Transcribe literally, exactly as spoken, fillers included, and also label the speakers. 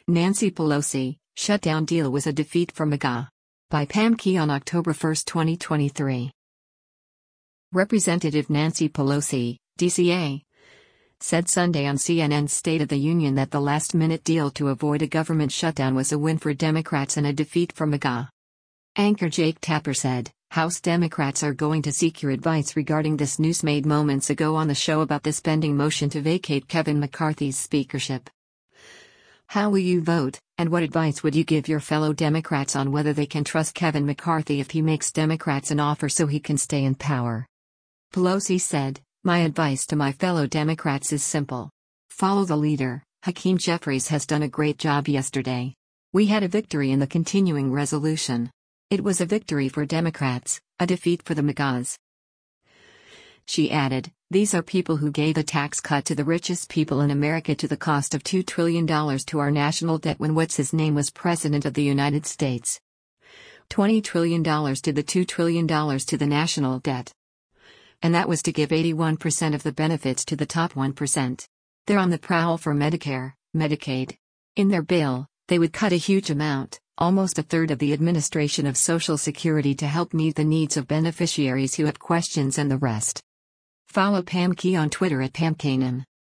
Speaker 1: Nancy Pelosi, shutdown deal was a defeat for MAGA. By Pam Key on October first, twenty twenty-three. Representative Nancy Pelosi, D C A, said Sunday on C N N's State of the Union that the last-minute deal to avoid a government shutdown was a win for Democrats and a defeat for MAGA. Anchor Jake Tapper said, House Democrats are going to seek your advice regarding this news made moments ago on the show about this pending motion to vacate Kevin McCarthy's speakership. How will you vote, and what advice would you give your fellow Democrats on whether they can trust Kevin McCarthy if he makes Democrats an offer so he can stay in power? Pelosi said, My advice to my fellow Democrats is simple. Follow the leader. Hakeem Jeffries has done a great job yesterday. We had a victory in the continuing resolution. It was a victory for Democrats, a defeat for the MAGAs. She added, These are people who gave a tax cut to the richest people in America to the cost of two trillion dollars to our national debt when what's-his-name was President of the United States. twenty trillion dollars to the two trillion dollars to the national debt. And that was to give eighty-one percent of the benefits to the top one percent. They're on the prowl for Medicare, Medicaid. In their bill, they would cut a huge amount, almost a third of the administration of Social Security to help meet the needs of beneficiaries who have questions and the rest. Follow Pam Key on Twitter at Pam Kanan.